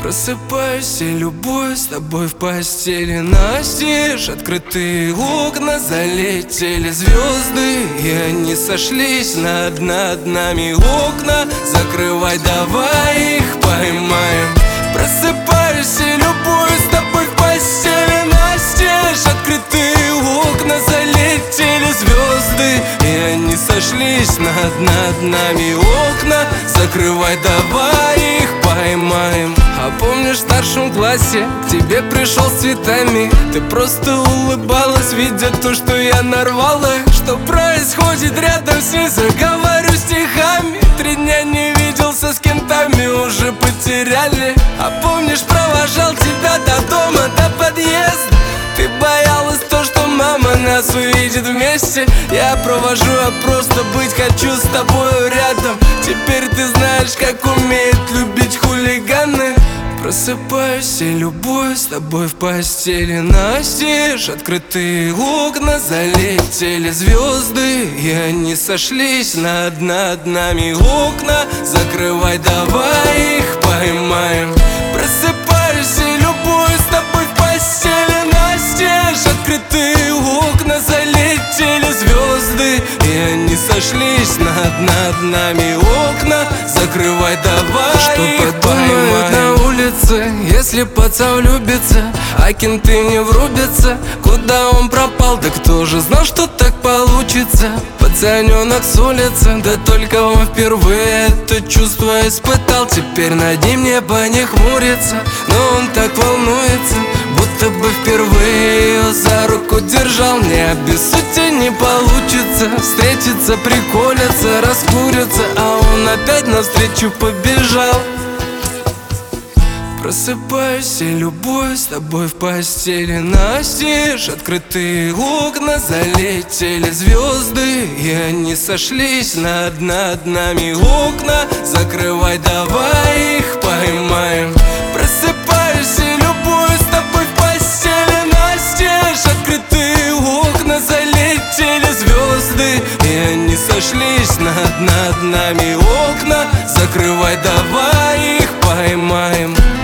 Просыпаюсь и любуюсь с тобой в постели. Настежь, открытые окна, залетели звезды, и они сошлись над нами окна. Закрывай, давай их поймаем. Просыпаюсь и любуюсь с тобой в постели. Настежь, открытые окна, залетели звезды, и они сошлись над нами окна. Закрывай, давай их поймаем. А помнишь, в старшем классе к тебе пришел с цветами? Ты просто улыбалась, видя то, что я нарвала. Что происходит рядом с ней, заговорю стихами. 3 дня не виделся с кентами, уже потеряли. А помнишь, провожал тебя до дома, до подъезда. Ты боялась то, что мама нас увидит вместе. Я провожу, а просто быть хочу с тобой рядом. Теперь ты знаешь, как умеют любить хулиганы. Просыпаюсь и любуюсь с тобой в постели. Настежь, открытые окна, залетели звезды, и они сошлись над нами окна. Закрывай, давай их поймаем. Просыпаюсь и любуюсь с тобой в постели. Настежь, открытые окна, залетели звезды, и они сошлись над нами окна. Закрывай, давай их поймаем. На улице, если пацан влюбится, а кенты не врубятся, куда он пропал? Да кто же знал, что так получится? Пацаненок с улицы, да только он впервые это чувство испытал. Теперь над ним небо не хмурится, но он так волнуется, будто бы впервые ее за руку держал. Не обессудьте, не получится встретиться, приколятся, раскурятся, а он опять навстречу побежал. Просыпаюсь и любуюсь с тобой в постели. Настежь, открытые окна, залетели звезды, и они сошлись над нами окна. Закрывай, давай их поймаем. Просыпаюсь и любуюсь с тобой в постели. Настежь, открытые окна, залетели звезды, и они сошлись над нами окна. Закрывай, давай их поймаем.